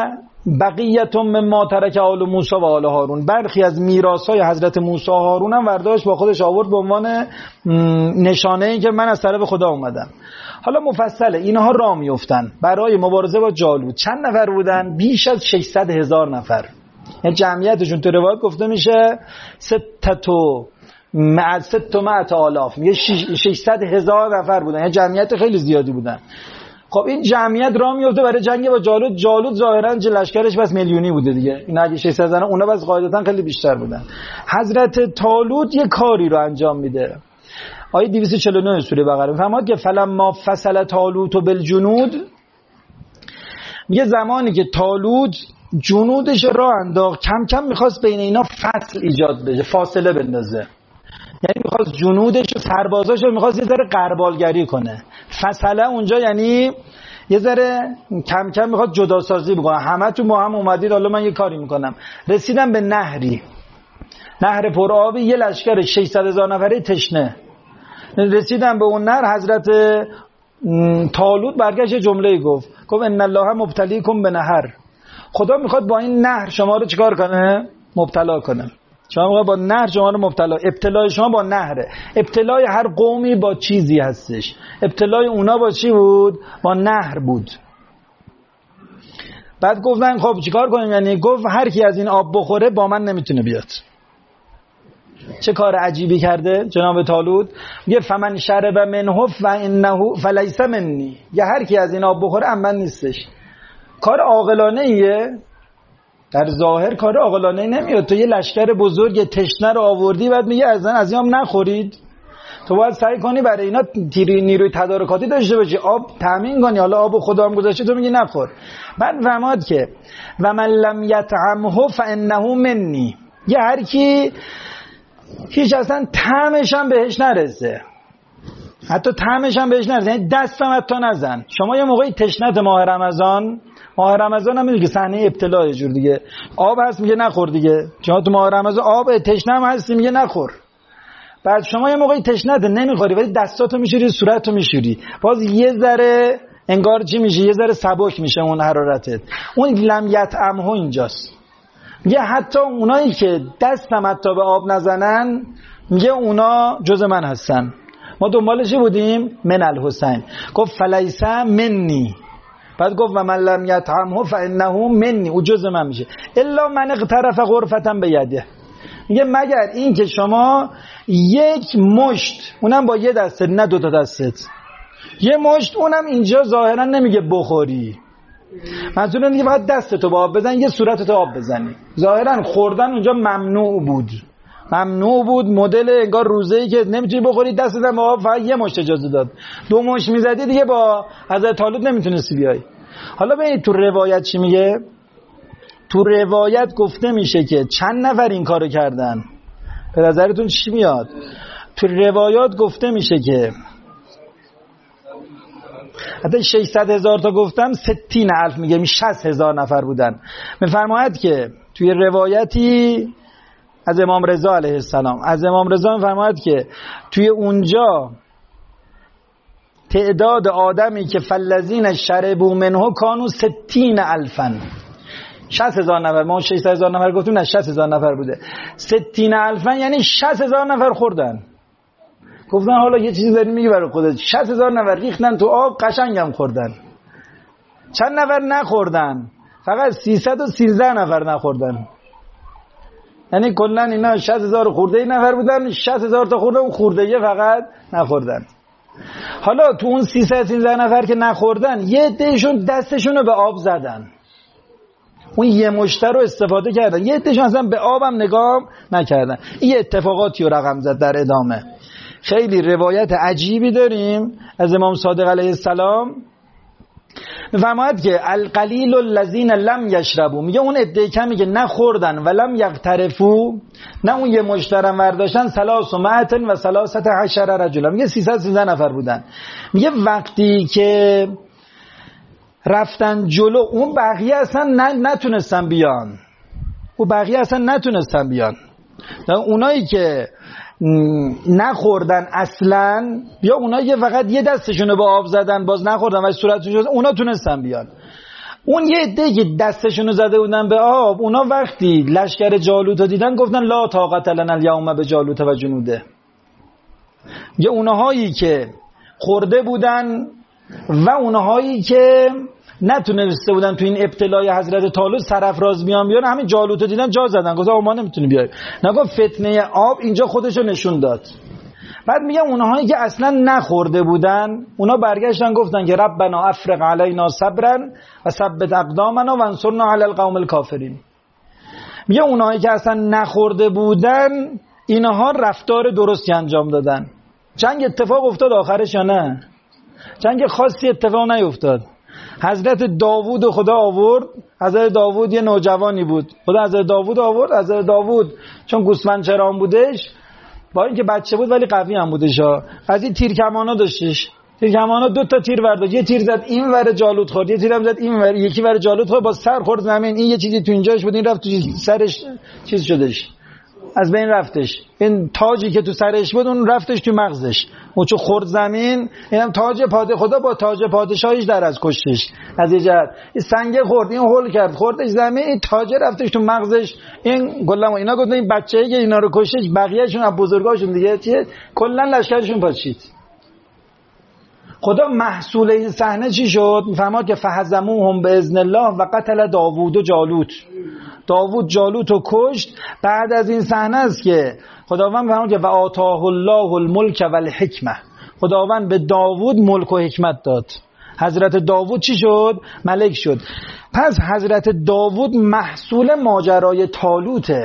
بقیت مما ترک آل موسی و آل هارون، برخی از میراث‌های حضرت موسی و هارون هم برداشت با خودش آورد به عنوان نشانه‌ای که من از طرف خدا اومدم. حالا مفصله اینها راه میافتن برای مبارزه با جالوت. چند نفر بودن؟ بیش از ششصد هزار نفر. یعنی جمعیتشون تو روایت گفته میشه ستتو مع ست مع آلاف، میگه ششصد هزار نفر بودن، یعنی جمعیت خیلی زیادی بودن. خب این جمعیت راه میفته برای جنگ با جالوت. جالوت ظاهرا لشکرش بس میلیونی بوده دیگه، این اگه ششصد زدن اونا بس قاعدتا خیلی بیشتر بودن. حضرت طالوت یه کاری رو انجام میده. آیه دویست و چهل و نه سوره بقره میفرماد که فلما فصل طالوت بالجنود، میگه زمانی که طالوت جنودش راه انداخت، کم کم میخواست بین اینا فصل ایجاد بشه، فاصله بندازه. یعنی میخواست جنودش و سربازاش رو میخواست یه ذره غربالگری کنه. فصله اونجا یعنی یه ذره کم کم میخواد جداسازی بکنه. همه تو ما هم اومدید حالا من یه کاری میکنم. رسیدم به نهری، نهر پرآبی، یه لشکر ششصد هزار نفره تشنه. رسیدم به اون نهر، حضرت طالوت برگشت جمله گفت گفت ان الله مبتلیکم به نهر، خدا میخواد با این نهر شما رو چیکار کنه؟ مبتلا کنه. شما میخواد با نهر شما رو مبتلا، ابتلای شما با نهره. ابتلای هر قومی با چیزی هستش. ابتلای اونا با چی بود؟ با نهر بود. بعد گفتن خب چیکار کنیم؟ یعنی گفت هر کی از این آب بخوره با من نمیتونه بیاد. چه کار عجیبی کرده جناب طالوت؟ میگه فمن شرب منه فانه فلیس منی، یا هر کی از این آب بخوره ام من نیستش. کار عاقلانه ایه؟ در ظاهر کار عاقلانه نمیاد. تو یه لشکر بزرگ تشنه رو آوردی بعد میگه از این از این نخورید. تو باید سعی کنی برای اینا تیری نیروی تدارکاتی داشته باشی، آب تامین کنی. حالا آب خدا هم گذاشته تو میگی نخور. بعد فرمود که و من لم یطعمه فانه منی، یه هر کی هیچ اصلا طعمش هم بهش نرسه، حتی طعمش هم بهش نرسه، یعنی دستم حتی نزن. شما یه موقعی تشنت ماه رمضان، ماه رمضان هم میگه که صحنه ابتلا جور دیگه، آب هست میگه نخور دیگه. شما تو ماه رمضان آب تشنه هم هست میگه نخور. بعد شما یه موقعی تشنت نمیخوری ولی دستاتو میشوری، صورتتو میشوری، باز یه ذره انگار چی میشه، یه ذره سبک میشه اون حرارتت. اون لم یطعمه اینجاست. میگه حتی اونایی که دستم حتی به آب نزنن، میگه اونا جز من هستن. ما دنبالشی بودیم من الحسین، گفت فلیس منی، بعد گفت و من لم یطعمه فانه منی، او جز من میشه. الا من اقترف غرفة بیده، میگه مگر این که شما یک مشت، اونم با یه دستت نه دو تا دستت، یه مشت، اونم اینجا ظاهرا نمیگه بخوری، منظور اینه که فقط دستتو با آب بزن، یه صورتتو آب بزنی. ظاهرا خوردن اونجا ممنوع بود، ممنوع بود. مدل انگار روزه‌ای که نمیتونی بخوری دستت با آب، فقط یه مشت اجازه داد. دو مشت میزدی دیگه با حضرت طالوت نمیتونستی بیای. حالا ببینید تو روایت چی میگه. تو روایت گفته میشه که چند نفر این کارو کردن. به نظرتون چی میاد؟ تو روایات گفته میشه که حتی ششصد هزار تا گفتم، ستین الف میگه، می شصت هزار نفر بودن. میفرماید که توی روایتی از امام رضا علیه السلام، از امام رضا میفرماید که توی اونجا تعداد آدمی که فلذین شربوا منه کانوا ستین الفن، شصت هزار نفر. ما ششصد هزار نفر گفتیم، نه شصت هزار نفر بوده. ستین الفن یعنی شصت هزار نفر خوردن. گفتن حالا یه چیزی داری میگی برای خودت، شصت هزار نفر ریختن تو آب قشنگم خوردن. چند نفر نخوردن؟ فقط سیصد و سیزده نفر نخوردن. یعنی کلا اینا شصت هزار خورده نفر بودن، شصت هزار تا خوردن، اون خورده فقط نخوردن. حالا تو اون سیصد و سیزده نفر که نخوردن، یه عدهشون دستشون رو به آب زدن، اون یه مشته رو استفاده کردن. یه عدهشون اصلا به آبم نگاه نکردن. این اتفاقاتی رو رقم زد در ادامه. خیلی روایت عجیبی داریم از امام صادق علیه السلام. میفرماید که القلیل الذین لم یشربوا، میگه اون عده کمی که نخوردن و لم یغترفوا، نه اون یه مشترم برداشتن، ثلاث مئة و ثلاثة عشر رجلا، میگه سیصد و سیزده نفر بودن. میگه وقتی که رفتن جلو، اون بقیه اصلا نتونستن بیان، اون بقیه اصلا نتونستن بیان. اونایی که نخوردن اصلا، یا اونایی که فقط یه دستشونو با آب زدن باز نخوردن و صورتشون، اونا تونستن بیان. اون یه عده‌ای که دستشونو زده بودن به آب، اونا وقتی لشکر جالوت رو دیدن گفتن لا طاقت لنا الیوم به جالوت و جنوده. یه اونهایی که خورده بودن و اونهایی که نتونسته بودن تو این ابتلای حضرت طالوت سرافراز بیان بیان، همین جالوت رو دیدن جا زدن، گفتن ما نمیتونیم بیایم. نگاه فتنه آب اینجا خودشو نشون داد. بعد میگه اونهایی که اصلا نخورده بودن، اونا برگشتن گفتن که ربنا افرغ علینا صبرا و ثبت اقدامنا و انصرنا علی القوم الکافرین. میگه اونهایی که اصلا نخورده بودن، اینها رفتار درستی انجام دادن. جنگ اتفاق افتاد آخرش یا نه؟ جنگ خاصی اتفاق نیفتاد. حضرت داوود خدا آورد. حضرت داوود یه نوجوانی بود، خدا حضرت داوود آورد. حضرت داوود چون گوسفند چرام بودش، با اینکه بچه بود ولی قوی هم بودش، از این تیرکمانا داشتش. تیرکمانا دو تا تیر برداشت، یه تیر زد این ور جالوت خورد، یه تیر هم زد این ور، یکی ور جالوت خورد با سر خورد زمین. این یه چیزی تو اینجاش بود، این رفت تو سرش چیز شدش، از بین رفتش. این تاجی که تو سرش بود اون رفتش تو مغزش، اون چون خورد زمین. اینم تاج پاد خدا با تاج پادشاهیش در از کشتش. از اینجا این سنگ خورد، این هول کرد، خوردش زمین، این تاج رفتش تو مغزش. این کلا اینا گفتن این بچه‌ای که اینا رو کشتش بقیه‌شون از بزرگاشون دیگه چیه، کلا لشکرشون پاشید. خدا محصول این صحنه چی شد؟ میفهماد که فهزموهم باذن الله و قتل داوود و جالوت. داوود جالوت رو کشت. بعد از این صحنه است که خداوند میفهماد که و آتاه الله الملک و الحکمه، خداوند به داوود ملک و حکمت داد. حضرت داوود چی شد؟ ملک شد. پس حضرت داوود محصول ماجرای طالوته.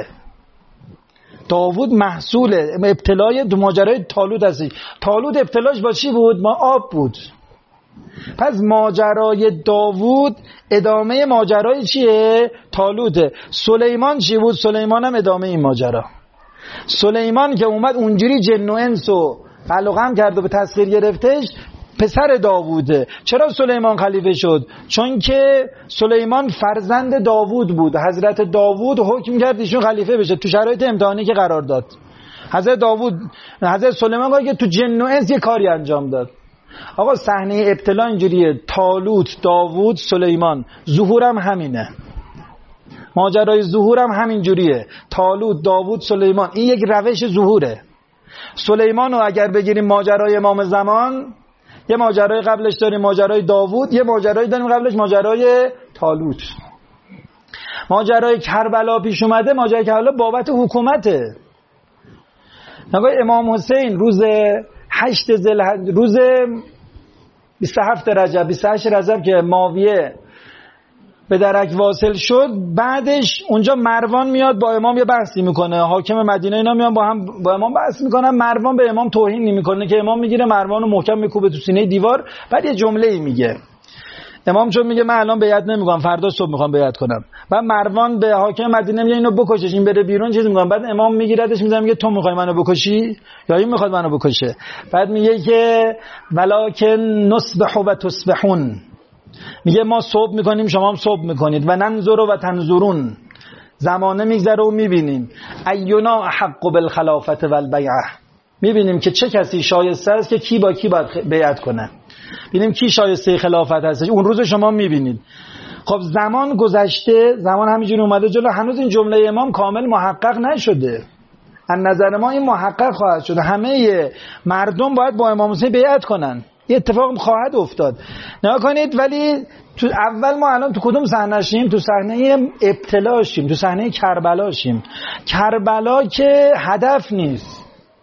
داوود محصول ابتلای دو ماجرای طالوت هستی. طالوت ابتلاش با چی بود؟ ما آب بود. پس ماجرای داوود ادامه ماجرای چیه؟ طالوته. سلیمان چی بود؟ سلیمان هم ادامه این ماجرا. سلیمان که اومد اونجوری جن و انس و قلقم کرد و به تسخیر گرفتش، پسر داووده. چرا سلیمان خلیفه شد؟ چون که سلیمان فرزند داوود بود. حضرت داوود حکم کرد ایشون خلیفه بشه تو شرایط امتحانی که قرار داد. حضرت داوود حضرت سلیمان گفت که تو جن و انس یه کاری انجام داد. آقا صحنه ابتلا اینجوریه، طالوت، داوود، سلیمان. ظهورم همینه، ماجرای ظهورم همین جوریه، طالوت، داوود، سلیمان. این یک روش ظهوره. سلیمان رو اگر بگیریم ماجرای امام زمان، یه ماجرای قبلش داریم ماجرای داوود، یه ماجرای داریم قبلش ماجرای طالوت. ماجرای کربلا پیش اومده، ماجرای کربلا بابت حکومته. نگاه امام حسین روز هشت ذوالحجه، روز بیست و هفت رجب، بیست و هشت رجب که معاویه به درک واصل شد، بعدش اونجا مروان میاد با امام یه بحثی میکنه، حاکم مدینه اینا میان با هم با امام بحث میکنن. مروان به امام توهین نمیکنه که امام میگیره مروان رو محکم میکوبه تو سینه دیوار. بعد یه جمله ای میگه، امام چون میگه من الان بیعت نمیکنم، فردا صبح میخوام بیعت کنم. بعد مروان به حاکم مدینه میگه اینو بکشش، این بره بیرون، چیز میگم. بعد امام میگیردش میذاره میگه تو میخوای منو بکشی یا این میخواد منو بکشه؟ بعد میگه که ولکن نصبح و تصبحون، میگه ما صبح میکنیم شما هم صبح میکنید، و ننظر و تنظرون، زمانه میگذره و میبینیم. اینا حق بالخلافت و البیعه، میبینیم که چه کسی شایسته است که کی با کی باید بیعت کنه، ببینیم کی شایسته خلافت هست. اون روز شما میبینید. خب زمان گذشته، زمان همینجوری اومده جلو، هنوز این جمله امام کامل محقق نشده. از نظر ما این محقق خواهد شد، همه مردم باید با امام حسین بیعت کنن. یه اتفاق خواهد افتاد، نگاه کنید. ولی تو اول ما الان تو کدوم صحنه شیم؟ تو صحنه ابتلا شیم، تو صحنه کربلا شیم. کربلا که هدف نیست،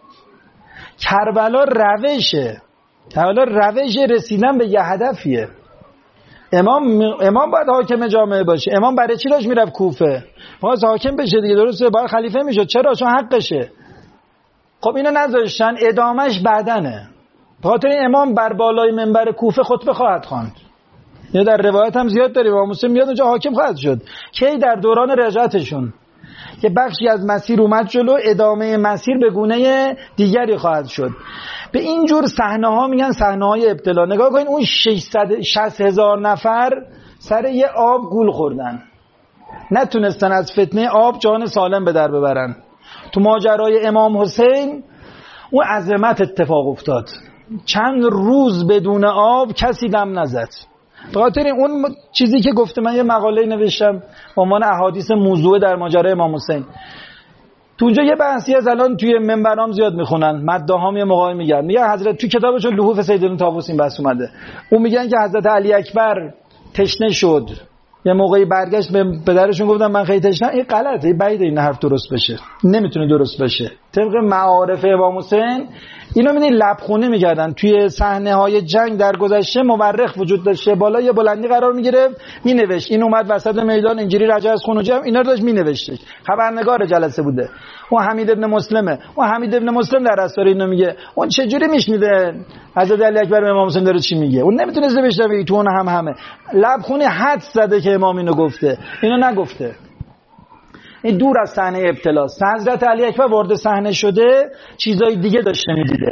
کربلا روشه. کربلا روش رسیدن به یه هدفیه. امام امام باید حاکم جامعه باشه. امام برای چی داشت میرفت کوفه؟ باید حاکم بشه دیگه، درسته؟ باید خلیفه میشد. چرا؟ چون حقشه. خب اینو نذاشتن، ادامش بعدنه. خاطر امام بر بالای منبر کوفه خطبه خواهد خواند. یا در روایت هم زیاد داریم امام مسلم میاد اونجا حاکم خواهد شد. کی؟ در دوران رجعتشون که بخشی از مسیر اومد جلو، ادامه مسیر به گونه دیگری خواهد شد. به این جور صحنه ها میگن صحنه های ابتلا. نگاه کنین اون ششصد و شصت هزار نفر سر یه آب گول خوردن، نتونستن از فتنه آب جان سالم به در ببرن. تو ماجرای امام حسین اون عظمت اتفاق افتاد. چند روز بدون آب کسی دم نزد. به خاطر اون چیزی که گفته، من یه مقاله نوشتم به عنوان احادیث موضوع در ماجرای امام حسین. تو اونجا یه بحثی از الان توی منبرام زیاد میخونن، مداحام یه موقعی میگن، میگن حضرت تو کتابشون لحوف سیدالعلوم طاووسی این بحث اومده، اون میگن که حضرت علی اکبر تشنه شد، یه موقعی برگشت به پدرشون گفتن من خیلی تشنه. این غلطه، این بعیده این حرف درست بشه، نمیتونه درست بشه. طبق معارف امام حسین اینو می‌بینی لبخونه می‌کردن. توی صحنه‌های جنگ در گذشته مورخ وجود داشته، بالا یه بلندی قرار می‌گرفت می‌نوشت، این اومد وسط میدان اینجوری رجع از خون و جمع اینا رو داشت می‌نوشت، خبرنگار جلسه بوده. اون حمید ابن مسلمه، اون حمید ابن مسلم در اسرار اینو میگه، اون چه جوری میشنیده حضرت علی اکبر به امام حسین داره چی میگه؟ اون نمیتونه بشنوه، تو اون هم همه لبخونه حدس زده که امام اینو گفته، اینو نگفته. این دور از صحنه ابتلاست. حضرت علی اکبر وارد صحنه شده چیزای دیگه داشته میدیده،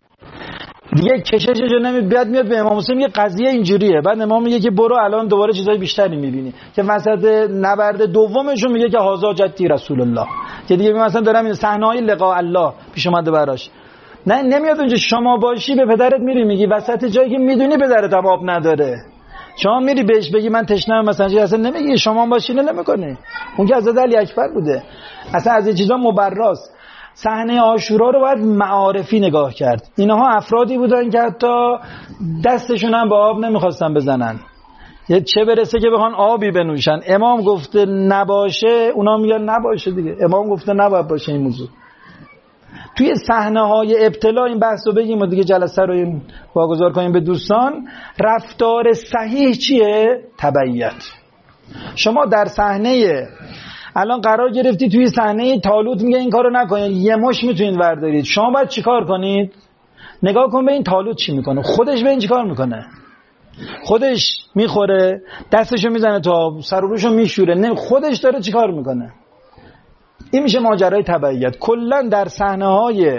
دیگه کششش نمیاد، بیاد میاد به امام حسین میگه قضیه اینجوریه، بعد امام میگه که برو الان دوباره چیزای بیشتری میبینی، که وسط نبرد دومشون میگه که هازا جدی رسول الله، که دیگه مثلا دارم این صحنه‌های لقاء الله پیش اومده براش. نه نمیاد اونجا شما باشی به پدرت میری میگی وسط جایی که میدونی پدرت هم آب نداره، شما میری بهش بگی من تشنه‌ام مثلا چیزی اصلا نمیگی، شما باشی نه نمیکنه. اون که حضرت علی اکبر بوده، اصلا از این چیزا مبراست. صحنه عاشورا رو باید معارفی نگاه کرد. اینها افرادی بودن که حتی دستشون هم به آب نمیخواستن بزنن، یه چه برسه که بخوان آبی بنوشن. امام گفته نباشه، اونا میگن نباشه دیگه، امام گفته نباید باشه این موضوع. توی صحنه‌های ابتلا این بحث رو بگیم و دیگه جلسه رو این واگذار کنیم به دوستان. رفتار صحیح چیه؟ تبعیت. شما در صحنه الان قرار گرفتی توی صحنه طالوت میگه این کارو نکنید، یه مش میتونید وردارید، شما باید چیکار کنید؟ نگاه کن به این طالوت چی میکنه، خودش به این چیکار میکنه؟ خودش میخوره، دستشو میزنه تا سر و روشو میشوره، نه خودش داره چیکار میکنه. این میشه ماجرای تبعیت. کلا در صحنه‌های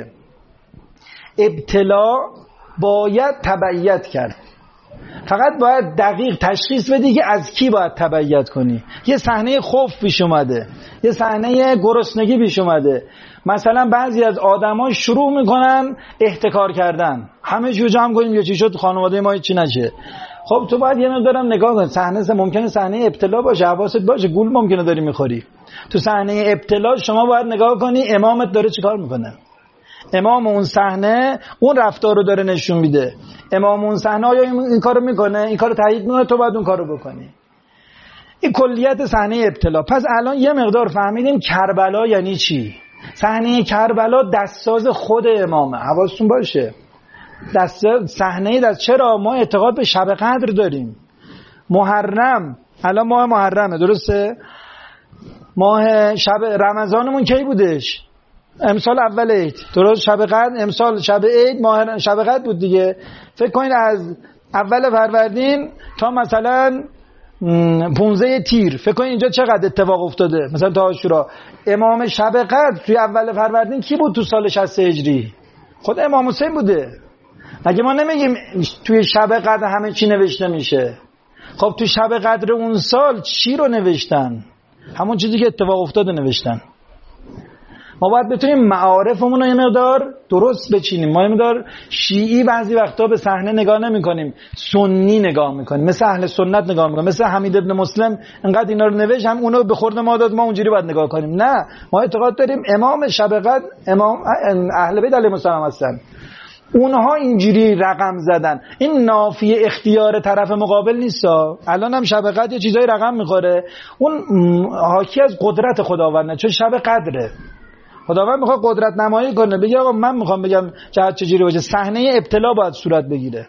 ابتلا باید تبعیت کرد، فقط باید دقیق تشخیص بدی که از کی باید تبعیت کنی. یه صحنه خوف پیش اومده، یه صحنه گرسنگی پیش اومده، مثلا بعضی از آدما شروع میکنن احتکار کردن، همه جو جمع کنیم یه چی شد خانواده ما چی نشه. خب تو باید یه مقدارم نگاه کن، صحنه ممکنه صحنه ابتلا باشه، حواست باشه، گول ممکنه داری میخوری. تو صحنه ابتلا شما باید نگاه کنی امامت داره چیکار میکنه. امام اون صحنه اون رفتار رو داره نشون میده. امام اون صحنه آیا این کارو میکنه، این کارو تایید میکنه، تو باید اون کارو بکنی. این کلیت صحنه ابتلا. پس الان یه مقدار فهمیدیم کربلا یعنی چی. صحنه کربلا دستساز خود امامه، حواستون باشه. دست صحنه دست چرا ما اعتقاد به شب قدر داریم. محرم، الان ماه محرمه درسته؟ ماه شب رمضانمون کی بودش؟ امسال اول عید، درست؟ شب قدر امسال شب عید ماه شب قدر بود دیگه. فکر کنید از اول فروردین تا مثلا پانزده تیر، فکر کنید اینجا چقدر اتفاق افتاده. مثلا تا عاشورا امام شب قدر توی اول فروردین کی بود تو سال شصت هجری؟ خود امام حسین بوده. مگه ما نمیگیم توی شب قدر همه چی نوشته میشه؟ خب تو شب قدر اون سال چی رو نوشتن؟ همون چیزی که اتفاق افتاده نوشتن. ما باید بتونیم معارفمون رو یه مقدار درست بچینیم. ما یه مقدار شیعی بعضی وقتا به صحنه نگاه نمی کنیم، سنی نگاه میکنیم، مثل اهل سنت نگاه میکنیم، مثل حمید ابن مسلم انقدر اینا رو نوشت هم اونو به خورد ما داد، ما اونجوری باید نگاه کنیم. نه، ما اعتقاد داریم امام شب قدر امام اهل بیت علیهم السلام هستن، اونها اینجوری رقم زدن. این نافی اختیار طرف مقابل نیستا. الان هم شب قدر یه چیزای رقم میخوره، اون حاکی از قدرت خداونده، چون شب قدره. خداوند میخواد قدرت نمایی کنه، بگه آقا من میخوام بگم جهت چجوری باشه. صحنه ابتلا باید صورت بگیره،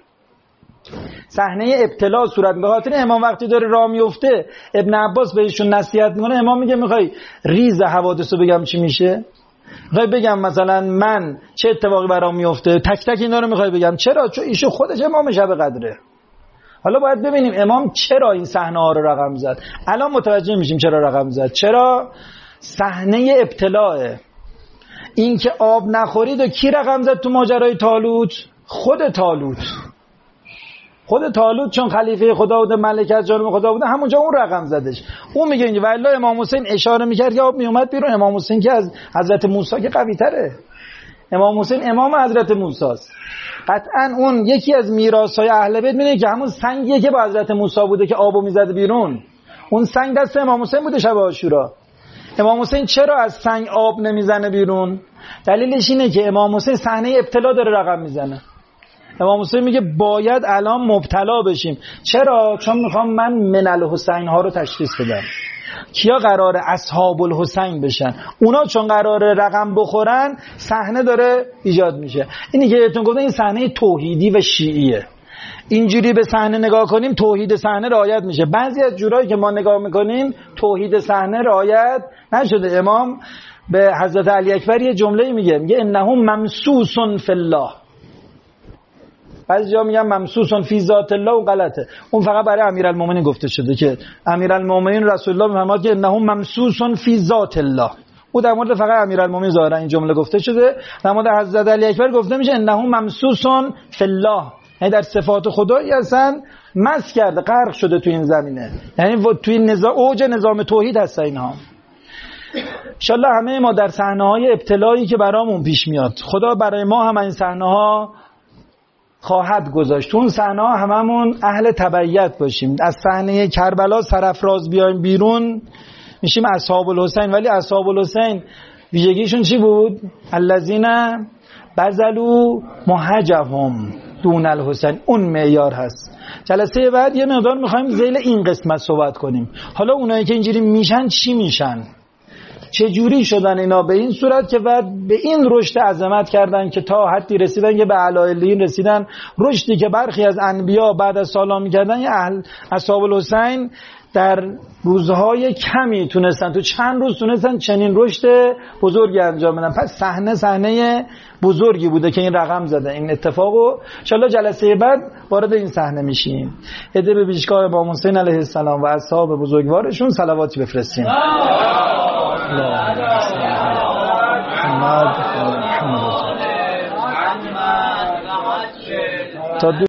صحنه ابتلا صورت به خاطر امام وقتی داره راه میفته، ابن عباس بهشون نصیحت میکنه، امام میگه میخوای ریز حوادثو بگم چی میشه؟ میخوای بگم مثلا من چه اتفاقی برام میفته، تک تک اینا رو میخوای بگم؟ چرا؟ چون ایشون خودش امام شب قدره. حالا باید ببینیم امام چرا این صحنه ها رو رقم زد. الان متوجه میشیم چرا رقم زد. چرا؟ صحنه ابتلاه. این که آب نخورید و کی رقم زد تو ماجرای طالوت؟ خود طالوت. خود طالوت چون خلیفه خدا بوده، ملک از جانب خدا بوده، همونجا اون رقم زدش. اون میگه اینجا والله امام حسین اشاره میکرد که آب میومد بیرون. امام حسین که از حضرت موسی که قوی تره. امام حسین امام حضرت موسی است. قطعا اون یکی از میراث‌های اهل بیت می‌دونه که همون سنگیه که با حضرت موسی بوده که آبو میزد بیرون، اون سنگ دست امام حسین بوده شب عاشورا. امام حسین چرا از سنگ آب نمیزنه بیرون؟ دلیلش اینه که امام حسین صحنه ابتلا داره رقم میزنه. امام حسین میگه باید الان مبتلا بشیم. چرا؟ چون میخوام من من الحسین ها رو تشخیص بدم. کیا قراره اصحاب الحسین بشن؟ اونا چون قراره رقم بخورن صحنه داره ایجاد میشه. اینی که بهتون گفتم این صحنه توحیدی و شیعیه. اینجوری به صحنه نگاه کنیم توحید صحنه رعایت میشه. بعضی از جورایی که ما نگاه میکنیم توحید صحنه رعایت نشده. امام به حضرت علی اکبر یه جمله میگه، میگه انهم ممسوس فی الله. بعضی جا میگن ممسوس فی ذات الله و غلطه. اون فقط برای امیرالمومنین گفته شده که امیرالمومنین رسول الله میفرماد که انهم ممسوس فی ذات الله. او در مورد فقط امیرالمومنین ظاهرا این جمله گفته شده. در مورد حضرت علی اکبر گفته میشه انهم ممسوس فی الله، یعنی در صفات خدایی اصلا مس کرده، غرق شده تو این زمینه، یعنی تو این نظام اوج نظام توحید هست اینها. انشالله همه ما در صحنه‌های ابتلایی که برامون پیش میاد خدا برای ما هم این صحنه‌ها خواهد گذاشت. تو اون صحنه‌ها هممون اهل تبعیت باشیم. از صحنه کربلا سرافراز بیایم بیرون میشیم اصحاب الحسین. ولی اصحاب الحسین ویژگیشون چی بود؟ الذین بذلوا مهجهم دون الحسین. اون معیار هست. جلسه بعد یه مقدار میخوایم ذیل این قسمت صحبت کنیم. حالا اونایی که اینجوری میشن چی میشن؟ چه جوری شدن اینا به این صورت که بعد به این رشد عظمت کردن که تا حدی رسیدن که به اعلی رسیدن، رشدی که برخی از انبیا بعد از سالها میکردن. یه اهل اصحاب الحسین در روزهای کمی تونستن، تو چند روز تونستن چنین رشد بزرگی انجام بدن. پس صحنه صحنه بزرگی بوده که این رقم زده این اتفاقو. ان شاءالله جلسه بعد وارد این صحنه میشیم. عده به پیشگاه امام حسین علیه السلام و اصحاب بزرگوارشون صلواتی بفرستیم. تا